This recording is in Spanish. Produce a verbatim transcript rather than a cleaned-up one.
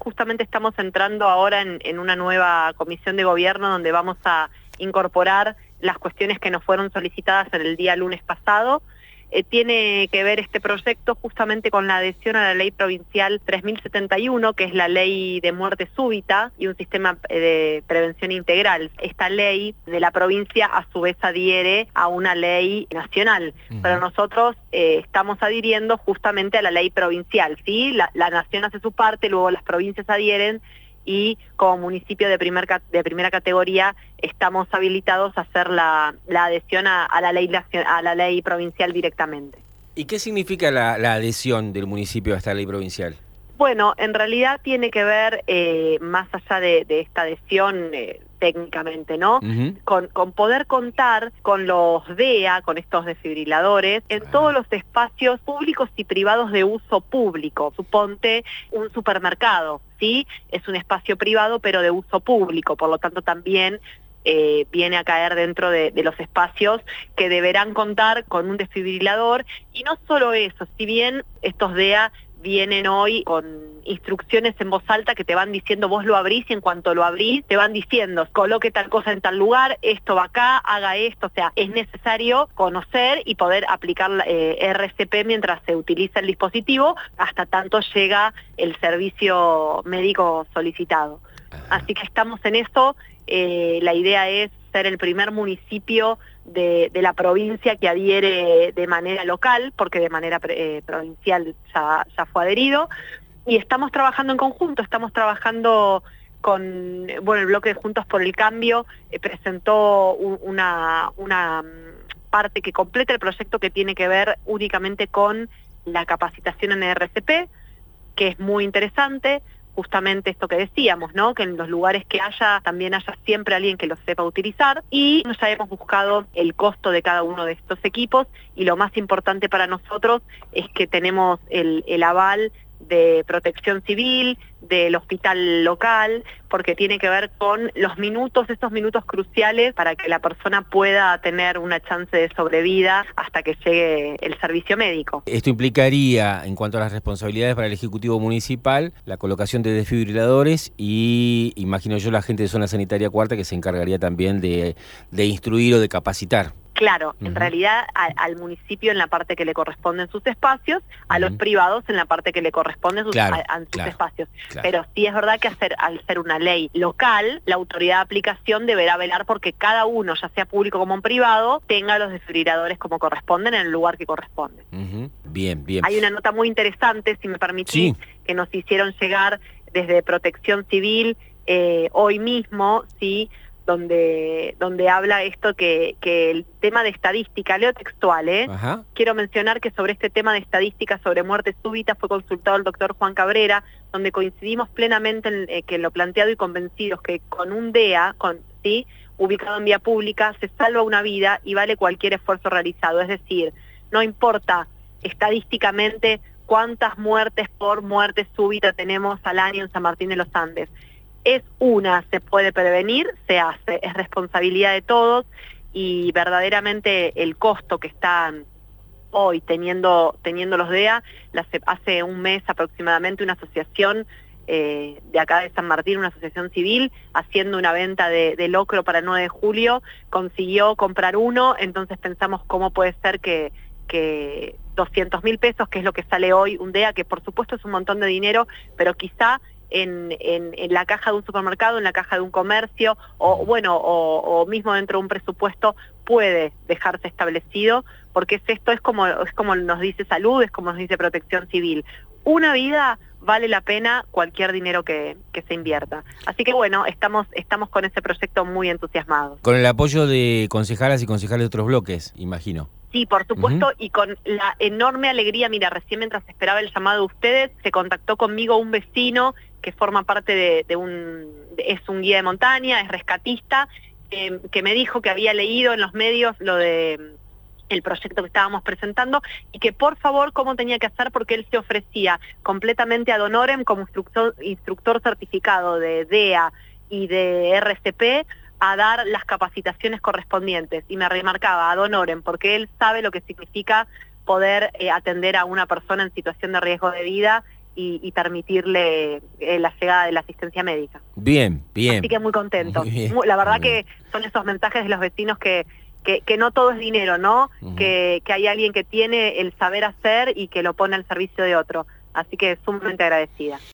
justamente estamos entrando ahora en, en una nueva comisión de gobierno donde vamos a incorporar las cuestiones que nos fueron solicitadas en el día lunes pasado. Eh, tiene que ver este proyecto justamente con la adhesión a la ley provincial tres mil setenta y uno, que es la ley de muerte súbita y un sistema de prevención integral. Esta ley de la provincia a su vez adhiere a una ley nacional, uh-huh. pero nosotros eh, estamos adhiriendo justamente a la ley provincial, ¿sí? La, la nación hace su parte, luego las provincias adhieren, y como municipio de, primer, de primera categoría estamos habilitados a hacer la, la adhesión a, a, la ley, a la ley provincial directamente. ¿Y qué significa la, la adhesión del municipio a esta ley provincial? Bueno, en realidad tiene que ver, eh, más allá de, de esta adhesión eh, técnicamente, ¿no? Uh-huh. Con, con poder contar con los D E A, con estos desfibriladores, en ah. todos los espacios públicos y privados de uso público. Suponte un supermercado, ¿sí? Es un espacio privado pero de uso público, por lo tanto también eh, viene a caer dentro de, de los espacios que deberán contar con un desfibrilador. Y no solo eso, si bien estos D E A vienen hoy con instrucciones en voz alta que te van diciendo, vos lo abrís y en cuanto lo abrís te van diciendo, coloque tal cosa en tal lugar, esto va acá, haga esto. O sea, es necesario conocer y poder aplicar eh, R C P mientras se utiliza el dispositivo, hasta tanto llega el servicio médico solicitado. Así que estamos en eso. Eh, la idea es ser el primer municipio de, de la provincia que adhiere de manera local, porque de manera eh, provincial ya, ya fue adherido, y estamos trabajando en conjunto, estamos trabajando con, bueno, el bloque de Juntos por el Cambio eh, presentó un, una, una parte que completa el proyecto que tiene que ver únicamente con la capacitación en R C P, que es muy interesante. Justamente esto que decíamos, ¿no? Que en los lugares que haya, también haya siempre alguien que lo sepa utilizar, y ya hemos buscado el costo de cada uno de estos equipos, y lo más importante para nosotros es que tenemos el, el aval de Protección Civil, del hospital local, porque tiene que ver con los minutos, estos minutos cruciales para que la persona pueda tener una chance de sobrevida hasta que llegue el servicio médico. Esto implicaría, en cuanto a las responsabilidades para el Ejecutivo Municipal, la colocación de desfibriladores y, imagino yo, la gente de Zona Sanitaria Cuarta que se encargaría también de, de instruir o de capacitar. Claro, en uh-huh. realidad a, al municipio en la parte que le corresponde en sus espacios, a uh-huh. los privados en la parte que le corresponde en sus, claro, a, a sus claro, espacios. Claro. Pero sí es verdad que hacer, al ser una ley local, la autoridad de aplicación deberá velar porque cada uno, ya sea público como privado, tenga los desfibriladores como corresponden en el lugar que corresponde. Uh-huh. Bien, bien. Hay una nota muy interesante, si me permitís, sí. que nos hicieron llegar desde Protección Civil eh, hoy mismo, sí, donde donde habla esto que, que el tema de estadística, leo textual, ¿eh? Ajá. Quiero mencionar que sobre este tema de estadística sobre muerte súbita fue consultado el doctor Juan Cabrera, donde coincidimos plenamente en eh, que lo planteado y convencidos que con un D E A, con, ¿sí?, ubicado en vía pública, se salva una vida y vale cualquier esfuerzo realizado. Es decir, no importa estadísticamente cuántas muertes por muerte súbita tenemos al año en San Martín de los Andes. Es una, se puede prevenir, se hace, es responsabilidad de todos, y verdaderamente el costo que están hoy teniendo teniendo los D E A, hace un mes aproximadamente una asociación eh, de acá de San Martín, una asociación civil, haciendo una venta de, de locro para el nueve de julio, consiguió comprar uno. Entonces pensamos cómo puede ser que, que doscientos mil pesos, que es lo que sale hoy un D E A, que por supuesto es un montón de dinero, pero quizá En, en, en la caja de un supermercado, en la caja de un comercio, o bueno, o, o mismo dentro de un presupuesto puede dejarse establecido, porque es esto es como, es como nos dice salud, es como nos dice Protección Civil. Una vida vale la pena cualquier dinero que, que se invierta. Así que bueno, estamos, estamos con ese proyecto muy entusiasmados. Con el apoyo de concejalas y concejales de otros bloques, imagino. Sí, por supuesto, uh-huh. y con la enorme alegría. Mira, recién mientras esperaba el llamado de ustedes, se contactó conmigo un vecino que forma parte de, de un, de, es un guía de montaña, es rescatista, eh, que me dijo que había leído en los medios lo de el proyecto que estábamos presentando, y que por favor cómo tenía que hacer, porque él se ofrecía completamente ad honorem como instructor, instructor certificado de D E A y de R C P, a dar las capacitaciones correspondientes, y me remarcaba ad honorem, porque él sabe lo que significa poder eh, atender a una persona en situación de riesgo de vida y, y permitirle eh, la llegada de la asistencia médica. Bien, bien. Así que muy contento. Muy bien, Muy, la verdad muy bien. que son esos mensajes de los vecinos que, que, que no todo es dinero, ¿no? Uh-huh. que, que hay alguien que tiene el saber hacer y que lo pone al servicio de otro. Así que sumamente agradecida.